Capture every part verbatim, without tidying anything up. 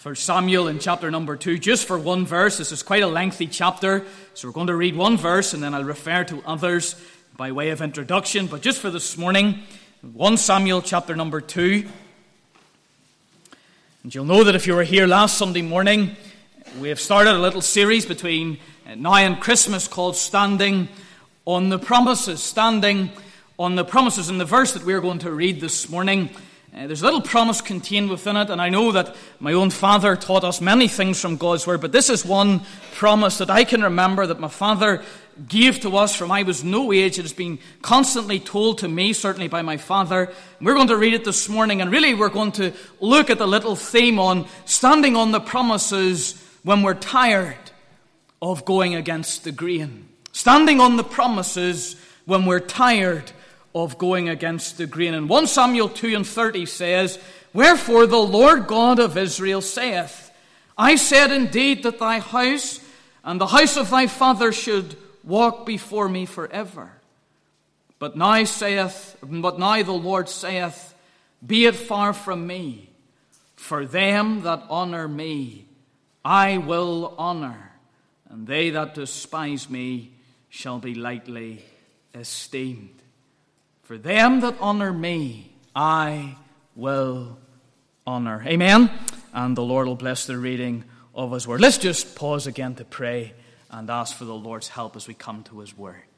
First Samuel in chapter number two, just for one verse. This is quite a lengthy chapter, so we're going to read one verse and then I'll refer to others by way of introduction. But just for this morning, First Samuel chapter number two. And you'll know that if you were here last Sunday morning, we have started a little series between now and Christmas called Standing on the Promises. Standing on the Promises. And the verse that we're going to read this morning, Uh, there's a little promise contained within it, and I know that my own father taught us many things from God's Word, but this is one promise that I can remember that my father gave to us from I was no age. It has been constantly told to me, certainly by my father. We're going to read it this morning, and really we're going to look at the little theme on standing on the promises when we're tired of going against the grain. Standing on the promises when we're tired of going against the grain. And First Samuel two and thirty says, "Wherefore the Lord God of Israel saith, I said indeed that thy house and the house of thy father should walk before me forever. But now saith, but now the Lord saith, Be it far from me, for them that honor me I will honor, and they that despise me shall be lightly esteemed. For them that honor me, I will honor." Amen. And the Lord will bless the reading of His Word. Let's just pause again to pray and ask for the Lord's help as we come to His Word.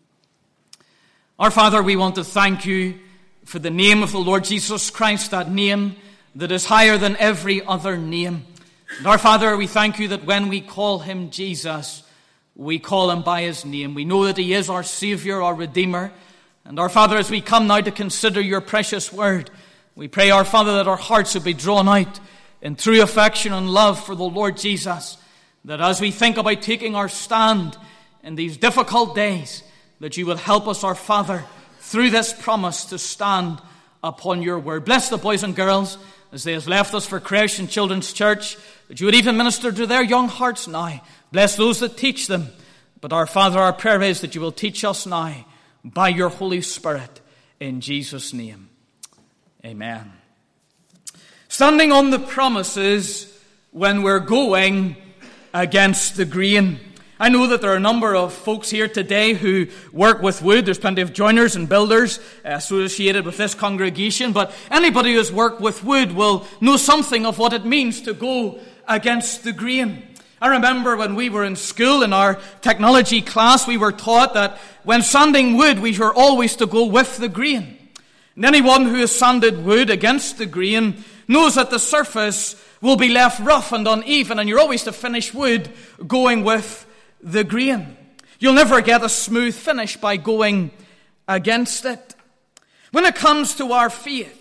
Our Father, we want to thank You for the name of the Lord Jesus Christ, that name that is higher than every other name. And our Father, we thank You that when we call Him Jesus, we call Him by His name. We know that He is our Savior, our Redeemer. And our Father, as we come now to consider Your precious Word, we pray, our Father, that our hearts would be drawn out in true affection and love for the Lord Jesus, that as we think about taking our stand in these difficult days, that You will help us, our Father, through this promise to stand upon Your Word. Bless the boys and girls as they have left us for creche and children's church, that You would even minister to their young hearts now. Bless those that teach them. But our Father, our prayer is that You will teach us now by Your Holy Spirit, in Jesus' name. Amen. Standing on the promises when we're going against the grain. I know that there are a number of folks here today who work with wood. There's plenty of joiners and builders associated with this congregation, but anybody who has worked with wood will know something of what it means to go against the grain. I remember when we were in school in our technology class, we were taught that when sanding wood, we were always to go with the grain. And anyone who has sanded wood against the grain knows that the surface will be left rough and uneven, and you're always to finish wood going with the grain. You'll never get a smooth finish by going against it. When it comes to our faith,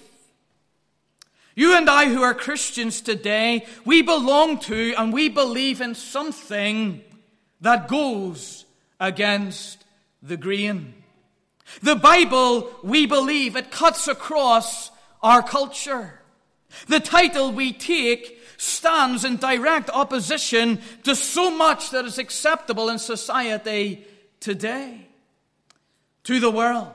you and I who are Christians today, we belong to and we believe in something that goes against the grain. The Bible, we believe, it cuts across our culture. The title we take stands in direct opposition to so much that is acceptable in society today, to the world.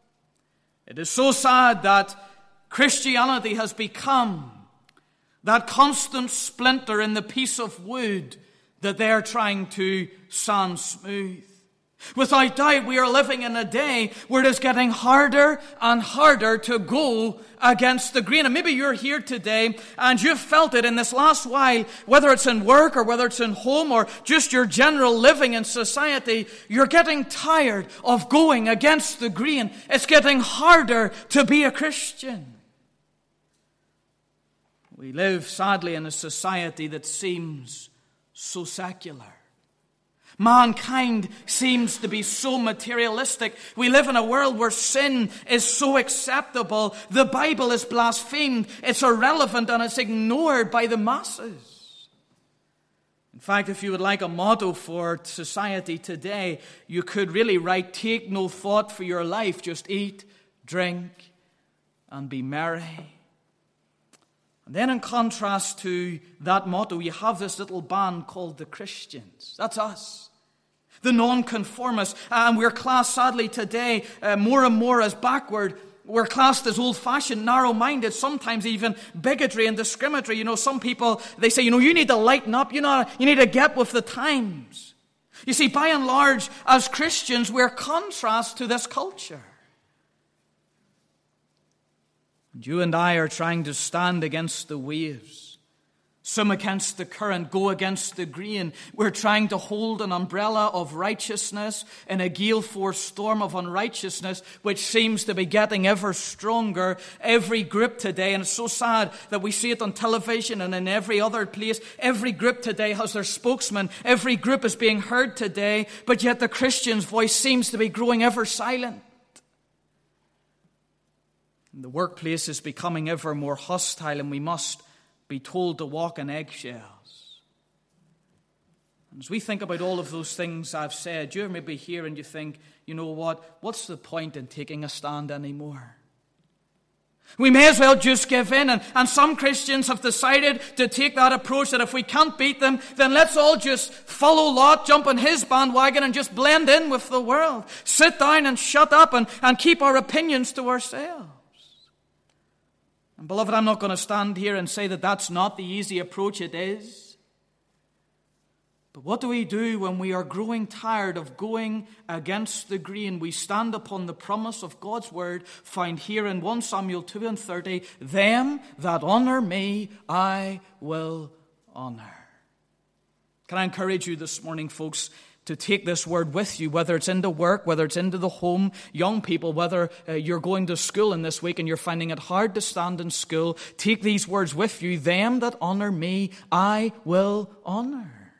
It is so sad that Christianity has become that constant splinter in the piece of wood that they're trying to sand smooth. Without doubt, we are living in a day where it is getting harder and harder to go against the grain. And maybe you're here today and you've felt it in this last while, whether it's in work or whether it's in home or just your general living in society, you're getting tired of going against the grain. It's getting harder to be a Christian. We live, sadly, in a society that seems so secular. Mankind seems to be so materialistic. We live in a world where sin is so acceptable. The Bible is blasphemed. It's irrelevant and it's ignored by the masses. In fact, if you would like a motto for society today, you could really write, "Take no thought for your life, just eat, drink, and be merry." And then in contrast to that motto, you have this little band called the Christians. That's us. The nonconformists. And we're classed, sadly, today uh, more and more as backward we're classed as old-fashioned, narrow-minded, sometimes even bigotry and discriminatory. You know, some people, they say, you know, you need to lighten up. You know, you need to get with the times. You see, by and large, as Christians, we're contrast to this culture. And you and I are trying to stand against the waves, swim against the current, go against the grain. We're trying to hold an umbrella of righteousness in a gale-force storm of unrighteousness, which seems to be getting ever stronger. Every group today, and it's so sad that we see it on television and in every other place, every group today has their spokesman. Every group is being heard today, but yet the Christian's voice seems to be growing ever silent. And the workplace is becoming ever more hostile, and we must be told to walk on eggshells. And as we think about all of those things I've said, you're maybe here and you think, you know what, what's the point in taking a stand anymore? We may as well just give in. And, and some Christians have decided to take that approach that if we can't beat them, then let's all just follow Lot, jump on his bandwagon and just blend in with the world. Sit down and shut up and, and keep our opinions to ourselves. And beloved, I'm not going to stand here and say that that's not the easy approach. It is. But what do we do when we are growing tired of going against the grain? We stand upon the promise of God's word found here in First Samuel two and thirty. Them that honor me, I will honor. Can I encourage you this morning, folks, to take this word with you, whether it's into work, whether it's into the home, young people, whether uh, you're going to school in this week and you're finding it hard to stand in school, take these words with you. Them that honor me, I will honor.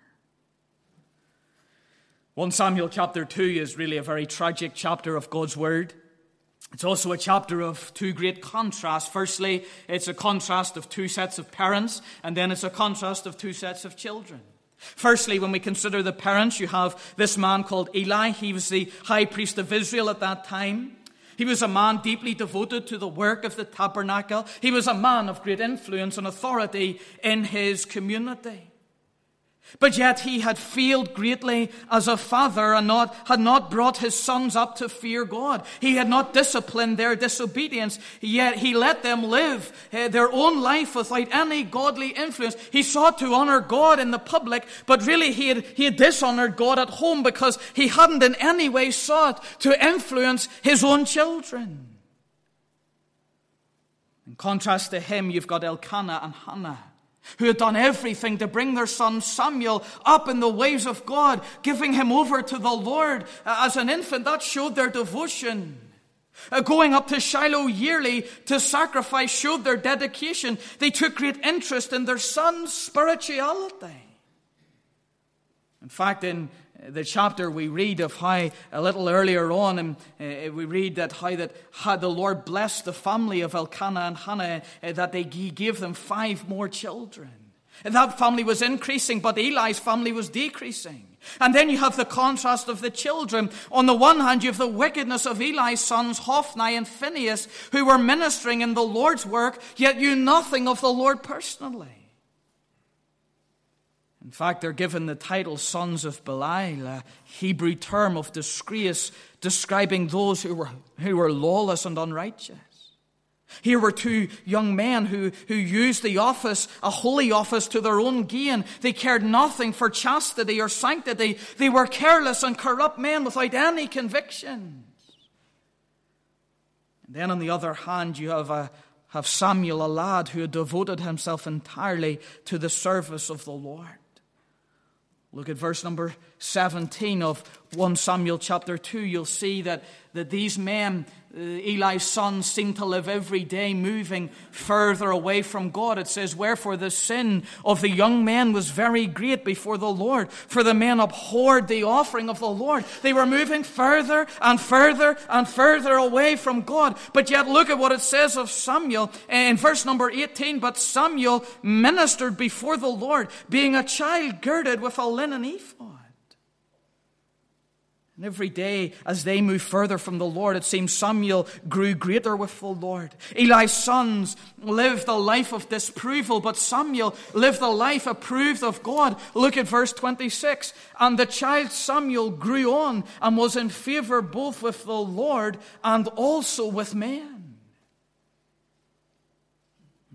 First Samuel chapter two is really a very tragic chapter of God's word. It's also a chapter of two great contrasts. Firstly, it's a contrast of two sets of parents, and then it's a contrast of two sets of children. Firstly, when we consider the parents, you have this man called Eli. He was the high priest of Israel at that time. He was a man deeply devoted to the work of the tabernacle. He was a man of great influence and authority in his community. But yet he had failed greatly as a father and not, had not brought his sons up to fear God. He had not disciplined their disobedience, yet he let them live uh, their own life without any godly influence. He sought to honor God in the public, but really he had, he had dishonored God at home because he hadn't in any way sought to influence his own children. In contrast to him, you've got Elkanah and Hannah, who had done everything to bring their son Samuel up in the ways of God, giving him over to the Lord as an infant. That showed their devotion. Uh, going up to Shiloh yearly to sacrifice showed their dedication. They took great interest in their son's spirituality. In fact, in the chapter we read of how a little earlier on, and uh, we read that how that had the Lord blessed the family of Elkanah and Hannah, uh, that they, he gave them five more children. And that family was increasing, but Eli's family was decreasing. And then you have the contrast of the children. On the one hand, you have the wickedness of Eli's sons, Hophni and Phinehas, who were ministering in the Lord's work, yet knew nothing of the Lord personally. In fact, they're given the title sons of Belial, a Hebrew term of disgrace, describing those who were, who were lawless and unrighteous. Here were two young men who, who used the office, a holy office, to their own gain. They cared nothing for chastity or sanctity. They were careless and corrupt men without any convictions. And then on the other hand, you have a have Samuel, a lad who had devoted himself entirely to the service of the Lord. Look at verse number seventeen of First Samuel chapter two. You'll see that, that these men, uh, Eli's sons, seem to live every day moving further away from God. It says, wherefore the sin of the young men was very great before the Lord, for the men abhorred the offering of the Lord. They were moving further and further and further away from God. But yet look at what it says of Samuel in verse number eighteen. But Samuel ministered before the Lord, being a child girded with a linen ephod. And every day, as they moved further from the Lord, it seems Samuel grew greater with the Lord. Eli's sons lived a life of disapproval, but Samuel lived a life approved of God. Look at verse twenty-six. And the child Samuel grew on and was in favor both with the Lord and also with men.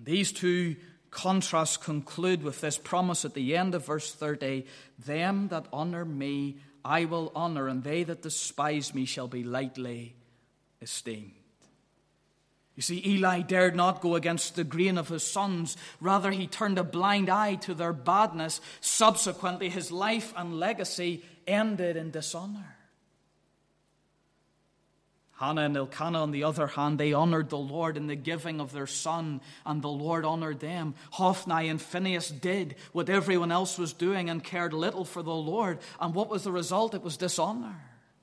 These two contrasts conclude with this promise at the end of verse thirty, them that honor me I will honor, and they that despise me shall be lightly esteemed. You see, Eli dared not go against the grain of his sons. Rather, he turned a blind eye to their badness. Subsequently, his life and legacy ended in dishonor. Hannah and Elkanah, on the other hand, they honored the Lord in the giving of their son, and the Lord honored them. Hophni and Phinehas did what everyone else was doing and cared little for the Lord. And what was the result? It was dishonor.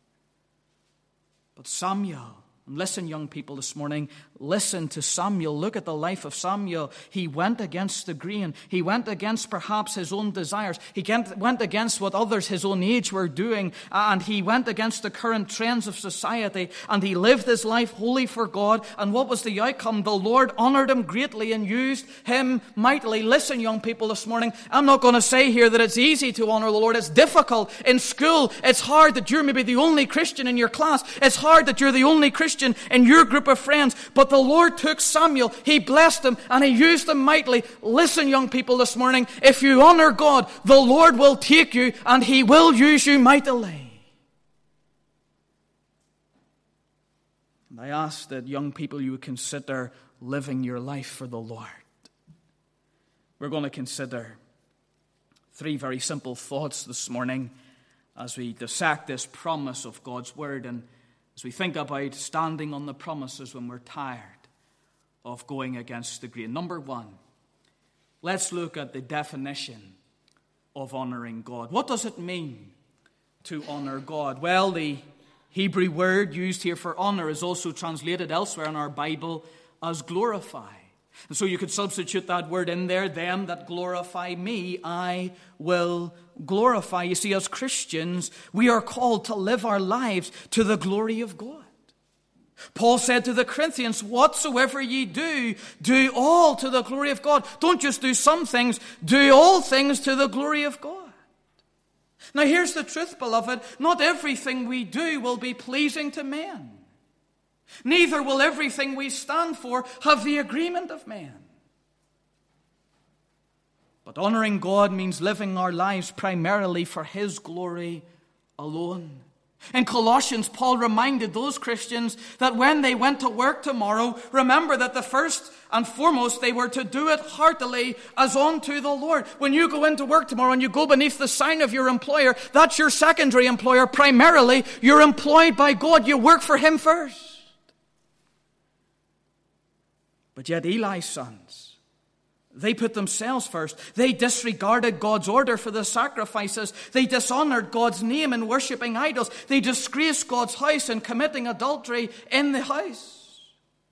But Samuel, and listen, young people, this morning, listen to Samuel. Look at the life of Samuel. He went against the grain. He went against perhaps his own desires. He went against what others his own age were doing. And he went against the current trends of society. And he lived his life wholly for God. And what was the outcome? The Lord honored him greatly and used him mightily. Listen, young people, this morning, I'm not going to say here that it's easy to honor the Lord. It's difficult. In school, it's hard that you're maybe the only Christian in your class. It's hard that you're the only Christian in your group of friends. But the Lord took Samuel, he blessed him, and he used him mightily. Listen, young people, this morning, if you honor God, the Lord will take you and he will use you mightily. And I ask that young people, you would consider living your life for the Lord. We're going to consider three very simple thoughts this morning as we dissect this promise of God's word, and as we think about standing on the promises when we're tired of going against the grain. Number one, let's look at the definition of honoring God. What does it mean to honor God? Well, the Hebrew word used here for honor is also translated elsewhere in our Bible as glorify. And so you could substitute that word in there, them that glorify me, I will glorify. You see, as Christians, we are called to live our lives to the glory of God. Paul said to the Corinthians, whatsoever ye do, do all to the glory of God. Don't just do some things, do all things to the glory of God. Now here's the truth, beloved. Not everything we do will be pleasing to men. Neither will everything we stand for have the agreement of men. But honoring God means living our lives primarily for his glory alone. In Colossians, Paul reminded those Christians that when they went to work tomorrow, remember that the first and foremost, they were to do it heartily as unto the Lord. When you go into work tomorrow and you go beneath the sign of your employer, that's your secondary employer. Primarily, you're employed by God. You work for him first. But yet Eli's sons, they put themselves first. They disregarded God's order for the sacrifices. They dishonored God's name in worshipping idols. They disgraced God's house in committing adultery in the house.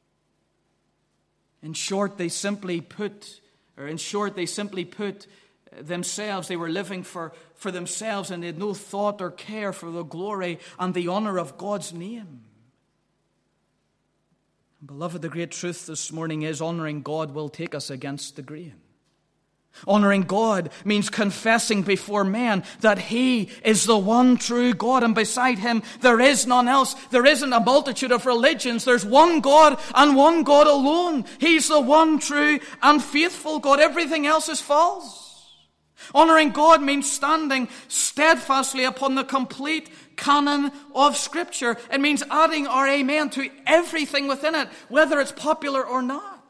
In short, they simply put, or in short, they simply put themselves, they were living for, for themselves, and they had no thought or care for the glory and the honor of God's name. Beloved, the great truth this morning is honoring God will take us against the grain. Honoring God means confessing before men that he is the one true God, and beside him there is none else. There isn't a multitude of religions. There's one God and one God alone. He's the one true and faithful God. Everything else is false. Honoring God means standing steadfastly upon the complete canon of Scripture. It means adding our amen to everything within it, whether it's popular or not.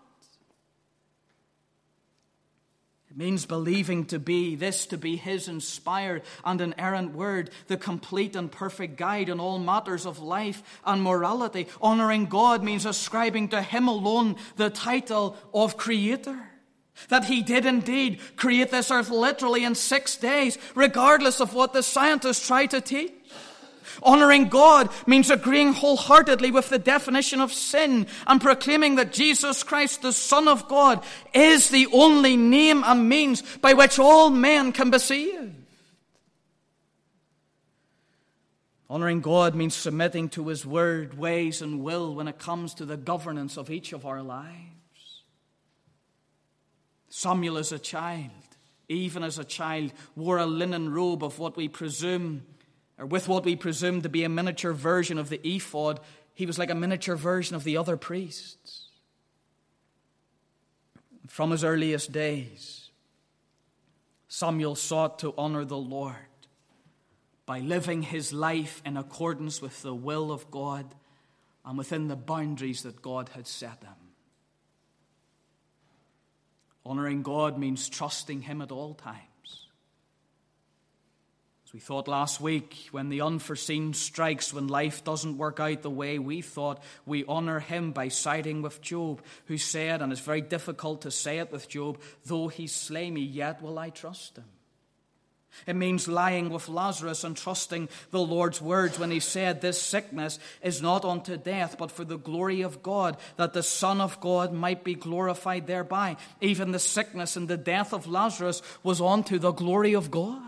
It means believing to be this to be his inspired and inerrant word, the complete and perfect guide in all matters of life and morality. Honoring God means ascribing to him alone the title of Creator. That he did indeed create this earth literally in six days, regardless of what the scientists try to teach. Honoring God means agreeing wholeheartedly with the definition of sin and proclaiming that Jesus Christ, the Son of God, is the only name and means by which all men can be saved. Honoring God means submitting to his word, ways, and will when it comes to the governance of each of our lives. Samuel as a child, even as a child, wore a linen robe of what we presume, or with what we presume to be a miniature version of the ephod. He was like a miniature version of the other priests. From his earliest days, Samuel sought to honor the Lord by living his life in accordance with the will of God and within the boundaries that God had set him. Honoring God means trusting him at all times. As we thought last week, when the unforeseen strikes, when life doesn't work out the way we thought, we honor him by siding with Job, who said, and it's very difficult to say it with Job, though he slay me, yet will I trust him. It means lying with Lazarus and trusting the Lord's words when he said, this sickness is not unto death, but for the glory of God, that the Son of God might be glorified thereby. Even the sickness and the death of Lazarus was unto the glory of God.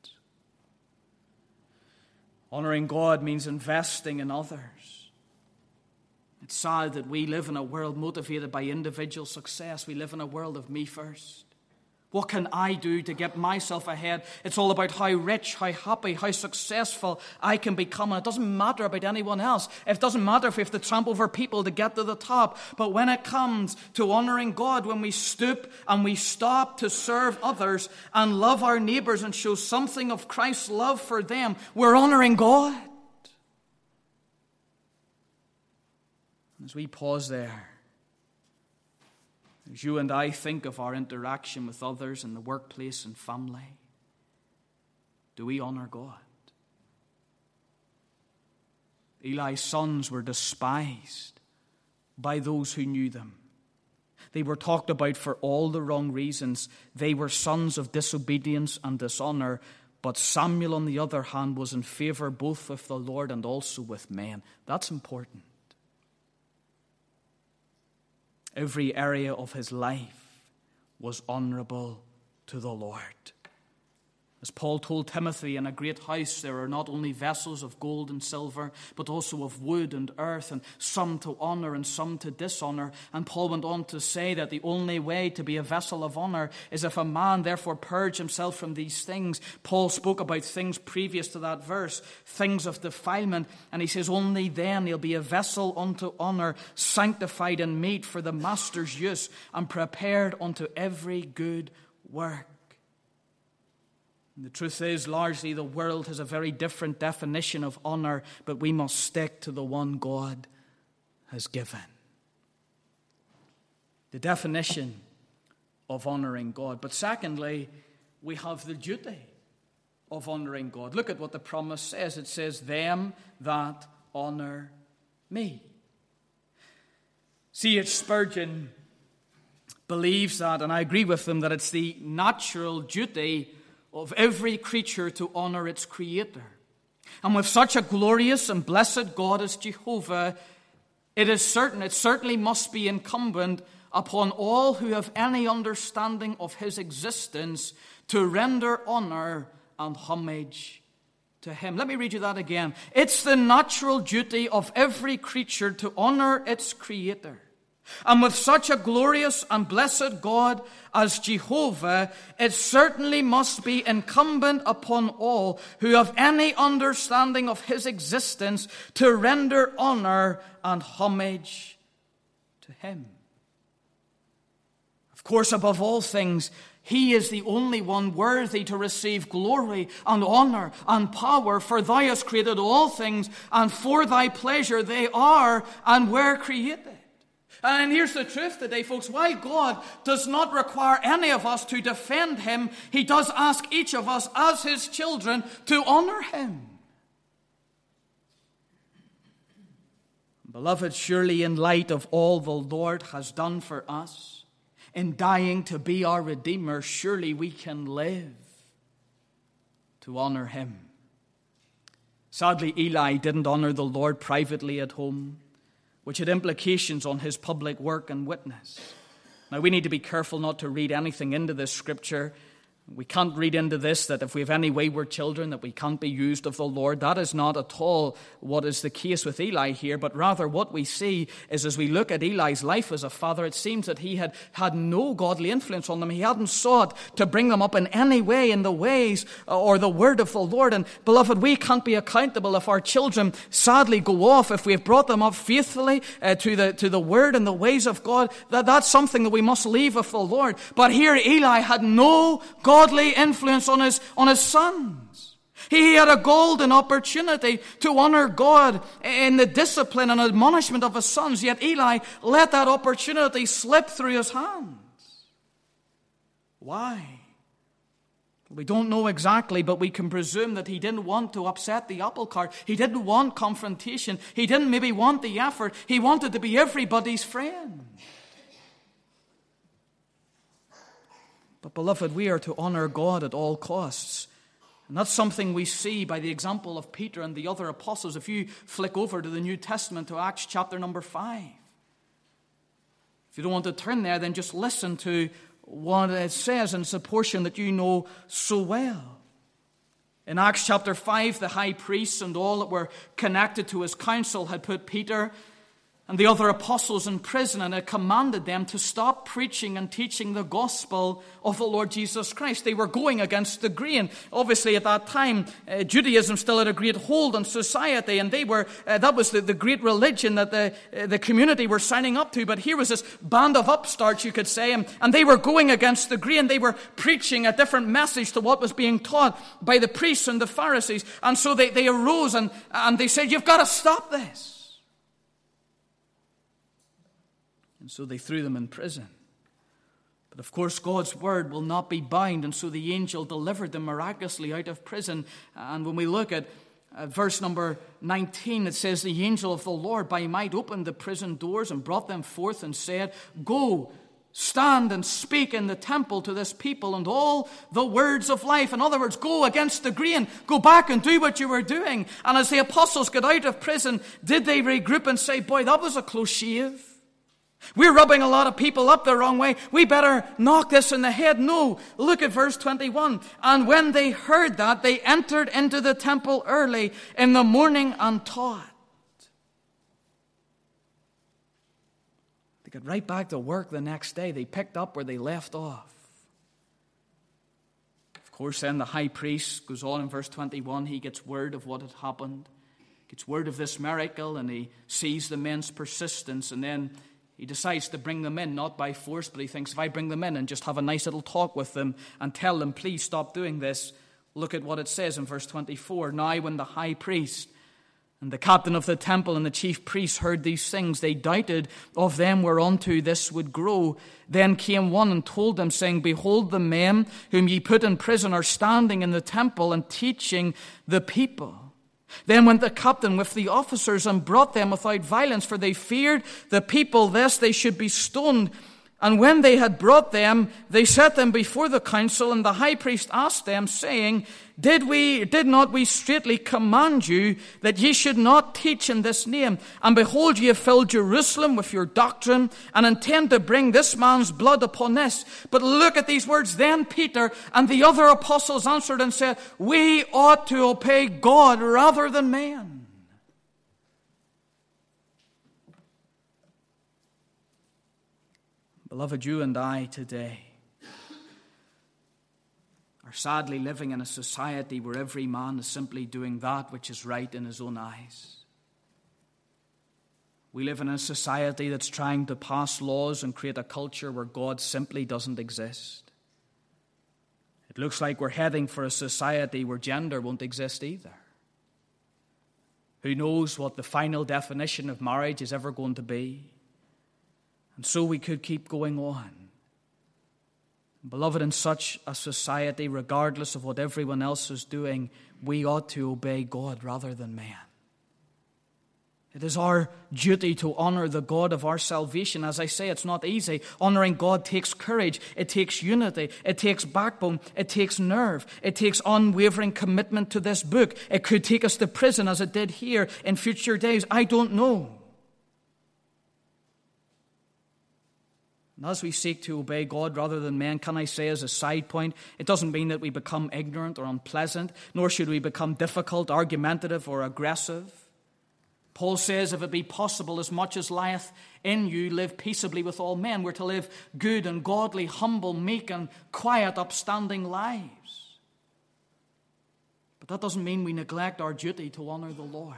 Honoring God means investing in others. It's sad that we live in a world motivated by individual success. We live in a world of me first. What can I do to get myself ahead? It's all about how rich, how happy, how successful I can become. And it doesn't matter about anyone else. It doesn't matter if we have to trample over people to get to the top. But when it comes to honoring God, when we stoop and we stop to serve others and love our neighbors and show something of Christ's love for them, we're honoring God. As we pause there, as you and I think of our interaction with others in the workplace and family, do we honor God? Eli's sons were despised by those who knew them. They were talked about for all the wrong reasons. They were sons of disobedience and dishonor. But Samuel, on the other hand, was in favor both with the Lord and also with men. That's important. Every area of his life was honorable to the Lord. As Paul told Timothy, in a great house there are not only vessels of gold and silver, but also of wood and earth, and some to honor and some to dishonor. And Paul went on to say that the only way to be a vessel of honor is if a man therefore purge himself from these things. Paul spoke about things previous to that verse, things of defilement, and he says only then he'll be a vessel unto honor, sanctified and meet for the master's use, and prepared unto every good work. The truth is, largely the world has a very different definition of honor, but we must stick to the one God has given. The definition of honoring God. But secondly, we have the duty of honoring God. Look at what the promise says. It says, them that honor me. C H Spurgeon believes that, and I agree with him, that it's the natural duty of every creature to honor its Creator. And with such a glorious and blessed God as Jehovah, it is certain, it certainly must be incumbent upon all who have any understanding of his existence to render honor and homage to him. Let me read you that again. It's the natural duty of every creature to honor its Creator. And with such a glorious and blessed God as Jehovah, it certainly must be incumbent upon all who have any understanding of his existence to render honor and homage to him. Of course, above all things, he is the only one worthy to receive glory and honor and power, for thou hast created all things, and for thy pleasure they are and were created. And here's the truth today, folks. While God does not require any of us to defend him, he does ask each of us as his children to honor him. Beloved, surely in light of all the Lord has done for us, in dying to be our Redeemer, surely we can live to honor him. Sadly, Eli didn't honor the Lord privately at home, which had implications on his public work and witness. Now, we need to be careful not to read anything into this scripture We can't read into this that if we have any wayward children that we can't be used of the Lord. That is not at all what is the case with Eli here, but rather what we see is as we look at Eli's life as a father, it seems that he had had no godly influence on them. He hadn't sought to bring them up in any way in the ways or the word of the Lord. And beloved, we can't be accountable if our children sadly go off, if we've brought them up faithfully uh, to the to the word and the ways of God. That, that's something that we must leave with the Lord. But here Eli had no God godly influence on his, on his sons. He had a golden opportunity to honor God in the discipline and admonishment of his sons, yet Eli let that opportunity slip through his hands. Why? We don't know exactly, but we can presume that he didn't want to upset the apple cart. He didn't want confrontation. He didn't maybe want the effort. He wanted to be everybody's friend. But beloved, we are to honor God at all costs. And that's something we see by the example of Peter and the other apostles. If you flick over to the New Testament, to Acts chapter number five. If you don't want to turn there, then just listen to what it says in the portion that you know so well. In Acts chapter five, the high priests and all that were connected to his council had put Peter and the other apostles in prison, and had commanded them to stop preaching and teaching the gospel of the Lord Jesus Christ. They were going against the grain. Obviously, at that time, uh, Judaism still had a great hold on society, and they were uh, that was the, the great religion that the uh, the community were signing up to. But here was this band of upstarts, you could say, and, and they were going against the grain. They were preaching a different message to what was being taught by the priests and the Pharisees. And so they, they arose and, and they said, "You've got to stop this." And so they threw them in prison. But of course, God's word will not be bound, and so the angel delivered them miraculously out of prison. And when we look at uh, verse number nineteen, it says, "The angel of the Lord by might opened the prison doors and brought them forth and said, 'Go, stand and speak in the temple to this people and all the words of life.'" In other words, go against the grain. Go back and do what you were doing. And as the apostles got out of prison, did they regroup and say, "Boy, that was a close shave. We're rubbing a lot of people up the wrong way. We better knock this in the head"? No. Look at verse twenty-one. "And when they heard that, they entered into the temple early in the morning and taught." They got right back to work the next day. They picked up where they left off. Of course, then the high priest goes on in verse twenty-one. He gets word of what had happened. Gets word of this miracle, and he sees the men's persistence, and then he decides to bring them in, not by force, but he thinks, if I bring them in and just have a nice little talk with them and tell them, please stop doing this. Look at what it says in verse twenty-four. "Now when the high priest and the captain of the temple and the chief priests heard these things, they doubted of them whereunto this would grow. Then came one and told them, saying, Behold, the men whom ye put in prison are standing in the temple and teaching the people. Then went the captain with the officers and brought them without violence, for they feared the people lest they should be stoned. And when they had brought them, they set them before the council, and the high priest asked them, saying, Did we, did not we straitly command you that ye should not teach in this name? And behold, ye have filled Jerusalem with your doctrine, and intend to bring this man's blood upon this. But look at these words. Then Peter and the other apostles answered and said, We ought to obey God rather than men. Beloved, you and I today are sadly living in a society where every man is simply doing that which is right in his own eyes. We live in a society that's trying to pass laws and create a culture where God simply doesn't exist. It looks like we're heading for a society where gender won't exist either. Who knows what the final definition of marriage is ever going to be? And so we could keep going on. Beloved, in such a society, regardless of what everyone else is doing, we ought to obey God rather than man. It is our duty to honor the God of our salvation. As I say, it's not easy. Honoring God takes courage. It takes unity. It takes backbone. It takes nerve. It takes unwavering commitment to this book. It could take us to prison as it did here in future days. I don't know. And as we seek to obey God rather than men, can I say as a side point, it doesn't mean that we become ignorant or unpleasant, nor should we become difficult, argumentative, or aggressive. Paul says, if it be possible, as much as lieth in you, live peaceably with all men. We're to live good and godly, humble, meek, and quiet, upstanding lives. But that doesn't mean we neglect our duty to honor the Lord.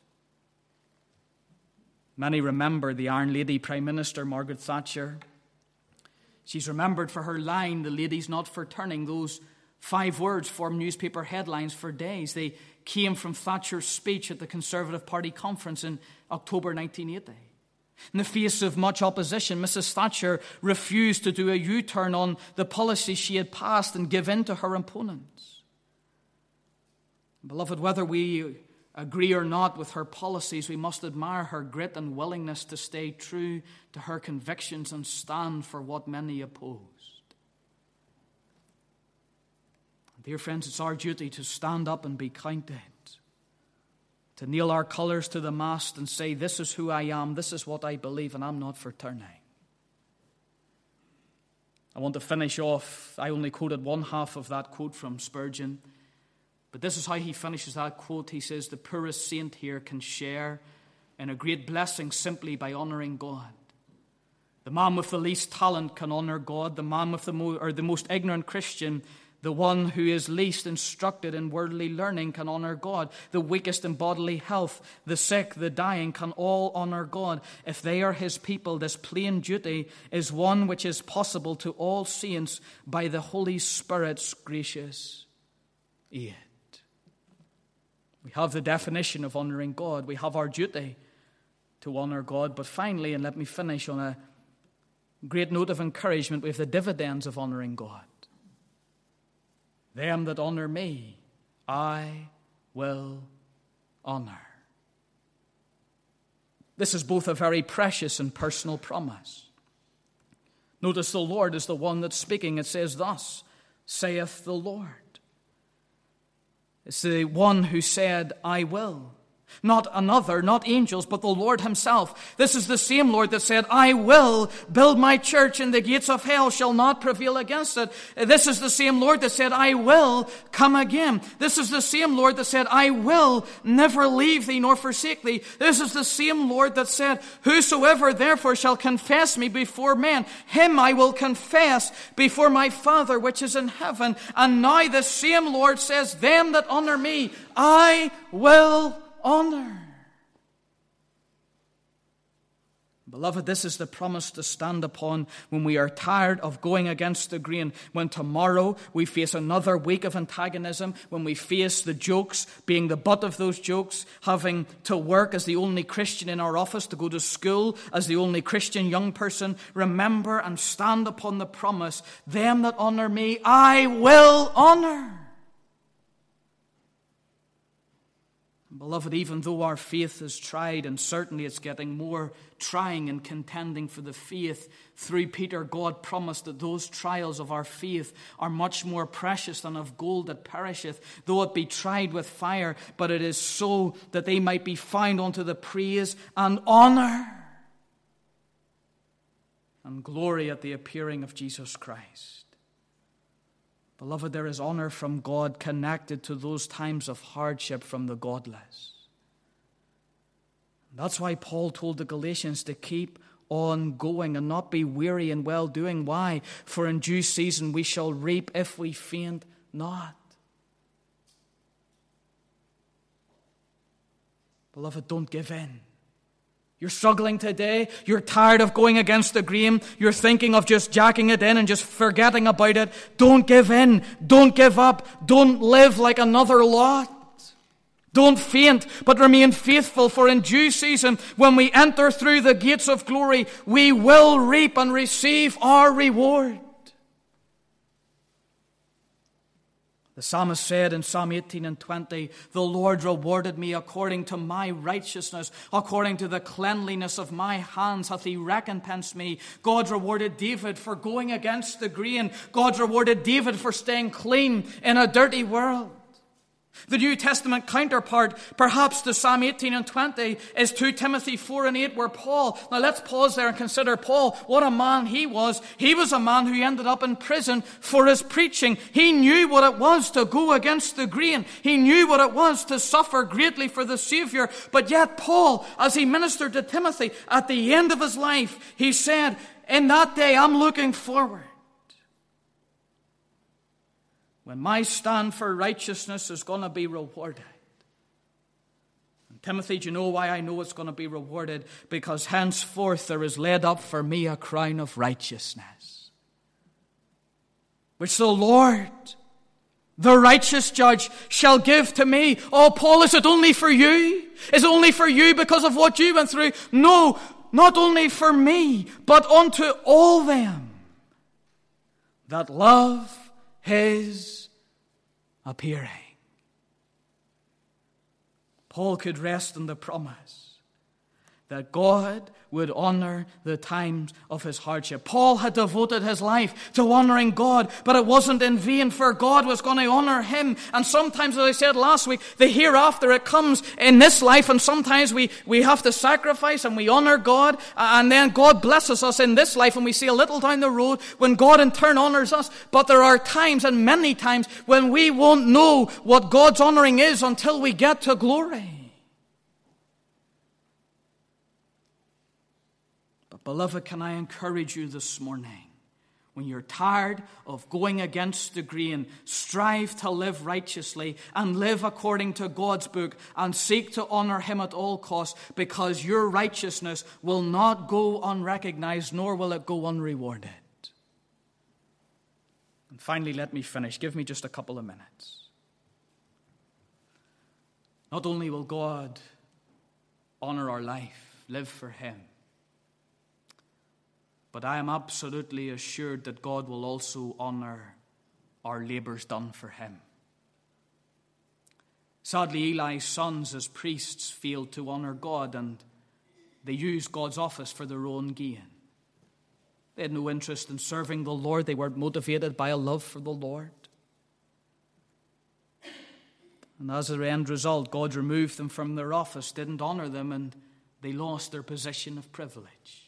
Many remember the Iron Lady Prime Minister, Margaret Thatcher. She's remembered for her line, "The lady's not for turning." Those five words formed newspaper headlines for days. They came from Thatcher's speech at the Conservative Party conference in October nineteen eighty. In the face of much opposition, Missus Thatcher refused to do a U-turn on the policies she had passed and give in to her opponents. Beloved, whether we agree or not with her policies, we must admire her grit and willingness to stay true to her convictions and stand for what many opposed. Dear friends, it's our duty to stand up and be counted, to nail our colours to the mast and say, this is who I am, this is what I believe, and I'm not for turning. I want to finish off, I only quoted one half of that quote from Spurgeon, but this is how he finishes that quote. He says, the poorest saint here can share in a great blessing simply by honouring God. The man with the least talent can honour God. The man with the, mo- or the most ignorant Christian, the one who is least instructed in worldly learning, can honour God. The weakest in bodily health, the sick, the dying, can all honour God. If they are his people, this plain duty is one which is possible to all saints by the Holy Spirit's gracious aid. We have the definition of honouring God. We have our duty to honour God. But finally, and let me finish on a great note of encouragement, we have the dividends of honouring God. Them that honour me, I will honour. This is both a very precious and personal promise. Notice the Lord is the one that's speaking. It says, thus saith the Lord. It's the one who said, I will. Not another, not angels, but the Lord himself. This is the same Lord that said, I will build my church and the gates of hell shall not prevail against it. This is the same Lord that said, I will come again. This is the same Lord that said, I will never leave thee nor forsake thee. This is the same Lord that said, whosoever therefore shall confess me before men, him I will confess before my Father which is in heaven. And now the same Lord says, them that honour me, I will honor. Beloved, this is the promise to stand upon when we are tired of going against the grain, when tomorrow we face another week of antagonism, when we face the jokes, being the butt of those jokes, having to work as the only Christian in our office, to go to school as the only Christian young person. Remember and stand upon the promise, them that honor me, I will honor. Beloved, even though our faith is tried, and certainly it's getting more trying and contending for the faith, through Peter, God promised that those trials of our faith are much more precious than of gold that perisheth, though it be tried with fire, but it is so that they might be found unto the praise and honor and glory at the appearing of Jesus Christ. Beloved, there is honor from God connected to those times of hardship from the godless. That's why Paul told the Galatians to keep on going and not be weary in well-doing. Why? For in due season we shall reap if we faint not. Beloved, don't give in. You're struggling today. You're tired of going against the grain. You're thinking of just jacking it in and just forgetting about it. Don't give in. Don't give up. Don't live like another lot. Don't faint, but remain faithful, for in due season, when we enter through the gates of glory, we will reap and receive our reward. The psalmist said in Psalm eighteen and twenty, the Lord rewarded me according to my righteousness, according to the cleanliness of my hands hath he recompensed me. God rewarded David for going against the grain. God rewarded David for staying clean in a dirty world. The New Testament counterpart, perhaps to Psalm eighteen and twenty, is Second Timothy four and eight, where Paul, now let's pause there and consider Paul, what a man he was. He was a man who ended up in prison for his preaching. He knew what it was to go against the grain. He knew what it was to suffer greatly for the Savior. But yet Paul, as he ministered to Timothy at the end of his life, he said, in that day I'm looking forward, when my stand for righteousness is going to be rewarded. And Timothy, do you know why I know it's going to be rewarded? Because henceforth there is laid up for me a crown of righteousness, which the Lord, the righteous judge, shall give to me. Oh, Paul, is it only for you? Is it only for you because of what you went through? No, not only for me, but unto all them that love his appearing. Paul could rest in the promise that God would honor the times of his hardship. Paul had devoted his life to honoring God, but it wasn't in vain, for God was going to honor him. And sometimes, as I said last week, the hereafter, it comes in this life, and sometimes we, we have to sacrifice and we honor God, and then God blesses us in this life, and we see a little down the road when God in turn honors us. But there are times, and many times, when we won't know what God's honoring is until we get to glory. Beloved, can I encourage you this morning, when you're tired of going against the grain, strive to live righteously and live according to God's book and seek to honor him at all costs, because your righteousness will not go unrecognized, nor will it go unrewarded. And finally, let me finish. Give me just a couple of minutes. Not only will God honor our life, live for him, but I am absolutely assured that God will also honor our labors done for him. Sadly, Eli's sons as priests failed to honor God, and they used God's office for their own gain. They had no interest in serving the Lord. They weren't motivated by a love for the Lord. And as a end result, God removed them from their office, didn't honor them, and they lost their position of privilege.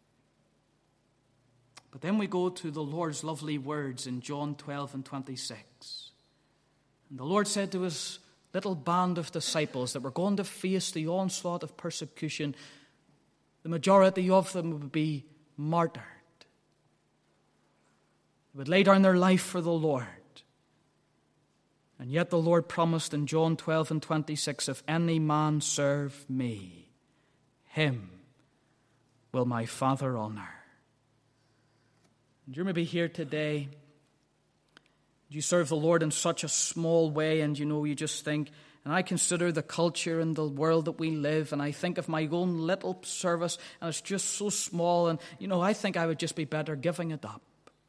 But then we go to the Lord's lovely words in John twelve and twenty-six. And the Lord said to his little band of disciples that were going to face the onslaught of persecution, the majority of them would be martyred. They would lay down their life for the Lord. And yet the Lord promised in John twelve and twenty-six, if any man serve me, him will my Father honor. And you may be here today. You serve the Lord in such a small way, and you know, you just think, and I consider the culture and the world that we live, and I think of my own little service, and it's just so small, and you know, I think I would just be better giving it up.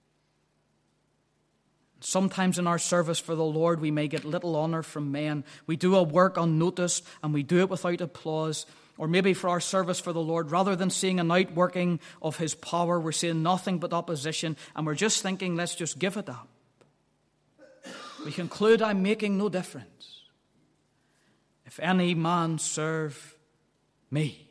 Sometimes in our service for the Lord, we may get little honor from men. We do a work unnoticed, and we do it without applause. Or maybe for our service for the Lord, rather than seeing an outworking of his power, we're seeing nothing but opposition, and we're just thinking, let's just give it up. We conclude, I'm making no difference. If any man serve me,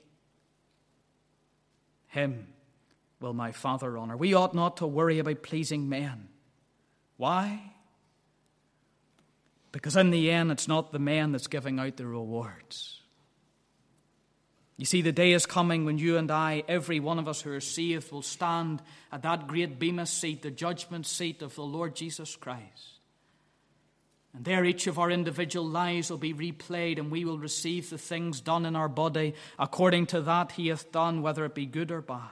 him will my Father honor. We ought not to worry about pleasing men. Why? Because in the end, it's not the man that's giving out the rewards. You see, the day is coming when you and I, every one of us who are saved, will stand at that great bema seat, the judgment seat of the Lord Jesus Christ. And there each of our individual lives will be replayed, and we will receive the things done in our body according to that he hath done, whether it be good or bad.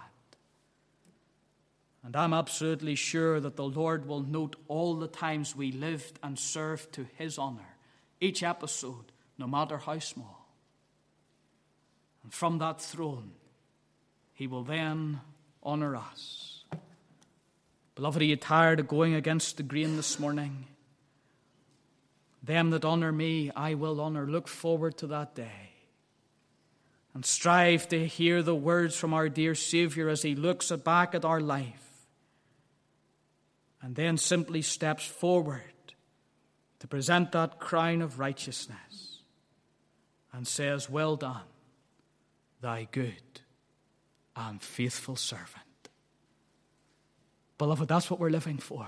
And I'm absolutely sure that the Lord will note all the times we lived and served to his honor, each episode, no matter how small. And from that throne, he will then honor us. Beloved, are you tired of going against the grain this morning? Them that honor me, I will honor. Look forward to that day. And strive to hear the words from our dear Savior as he looks back at our life. And then simply steps forward to present that crown of righteousness and says, well done, thy good and faithful servant. Beloved, that's what we're living for.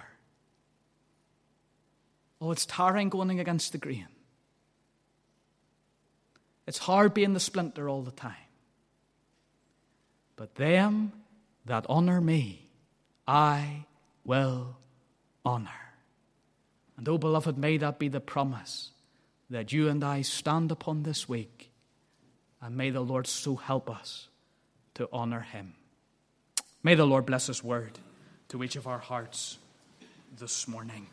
Oh, it's tiring going against the grain. It's hard being the splinter all the time. But them that honor me, I will honor. And oh, beloved, may that be the promise that you and I stand upon this week. And may the Lord so help us to honor him. May the Lord bless his word to each of our hearts this morning.